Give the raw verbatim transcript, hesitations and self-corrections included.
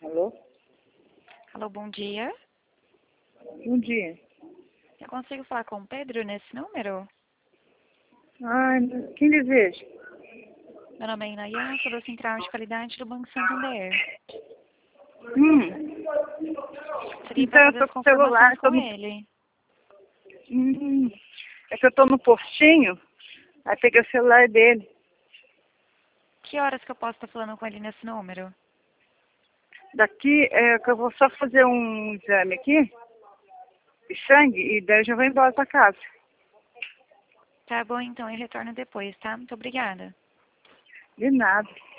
Alô? Alô, bom dia. Bom dia. Eu consigo falar com o Pedro nesse número? Ah, quem deseja? Meu nome é Inayan, sou da Central de Qualidade do Banco Santander. Hum. Seria Então para eu fazer tô as com o celular, confirmações tô com no... ele. Hum. É que eu tô no postinho, aí peguei o celular dele. Que horas que eu posso estar falando com ele nesse número? Daqui é que eu vou só fazer um exame aqui, de sangue, e daí eu já vou embora pra casa. Tá bom, então eu retorno depois, tá? Muito obrigada. De nada.